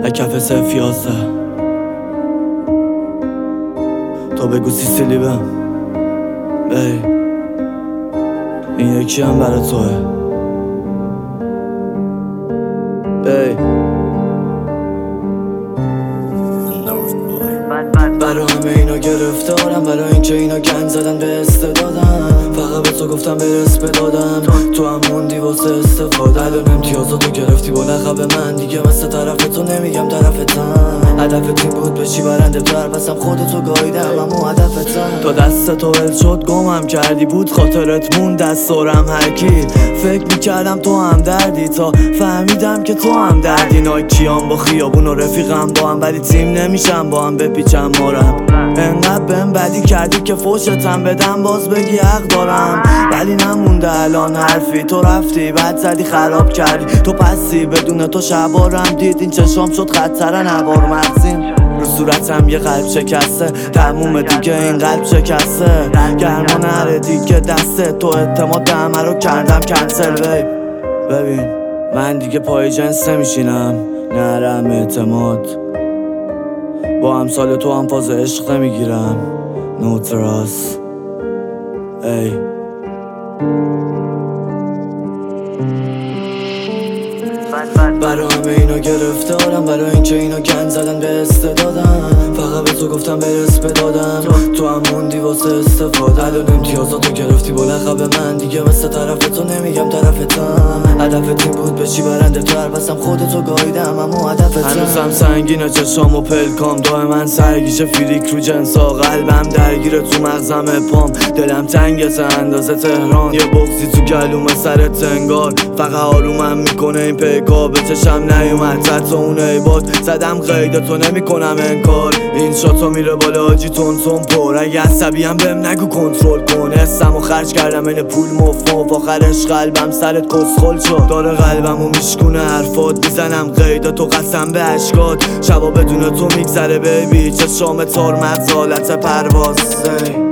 کف سفیاسه تو بگو سیسیلی بم بی این یکی هم برا توه بی برا همه اینا گرفتارم، برا اینکه اینا گند زدن به استعدادم. فقط به تو گفتم برس بدادم، تو هم موندی واسه استفاده. الان امتیازاتو گرفتی با لقب من، دیگه مثل طرف تو نمیگم طرفتم. هدفت این بود بشی برنده تر، پسم خودتو گاییدم اما هدفتم. تا دست تو ول شد گمم کردی، بود خاطرت مون دستارم هرکی. فکر میکردم تو هم دردی، تا فهمیدم که تو هم دردی. نایکیام با خیابون و رفیقم با هم، ولی تیم نمیشم با هم بپیچم مارم. انقدر بهم بدی کردی که فوشتم بدم باز بگی حق دارم، ولی نمونده الان حرفی. تو رفتی بعد زدی خراب کردی، تو پسی بدون تو شبارم دید. این چشام شد خطر نوار مغزیم، رو صورتم یه قلب شکسته. تموم دیگه این قلب شکسته، گرما نره دیگه دسته. تو اعتماد همه رو کردم کنسل ببین من دیگه پای جنس نمیشینم، نرم اعتماد. با امثال تو هم فاز عشق نمیگیرم، نوتراس ای. برا همه اینا گرفتارم، برا اینکه اینا گند زدن به استعدادم. فقط به تو گفتم برس بدادم، تو هم موندی واسه استفاده. الان امتیازاتو گرفتی با لقب من، دیگه مثل طرف تو نمیگم طرفتم. هدفت این بود بشی برنده تر، پسم خودتو گاییدم اما هدفتم. هنوزم سنگینه چشام و پلکام، دائما سرگیشه فریک رو جنسا. قلبم درگیره تو مغزم پام، دلم تنگه اندازه تهران. یه بغضی تو گلوم سرت انگار، فقط آرومم میکنه این پیکا. به چشم نیومد حتی اون عیبات، زدم قید تو نمیکنم انکار. این شاتو میره بالا آجی تون پر، اگه عصبیم بهم نگو کنترل کن. حسمو خرج کردم این پول مفت، آخرش قلبم سرت کسخل شد. داره قلبمو میشکونه حرفات، میزنم قیداتو قسم به اشکات. شبا بدون تو میگذره بیبی، چشام تار مغز حالت پرواز.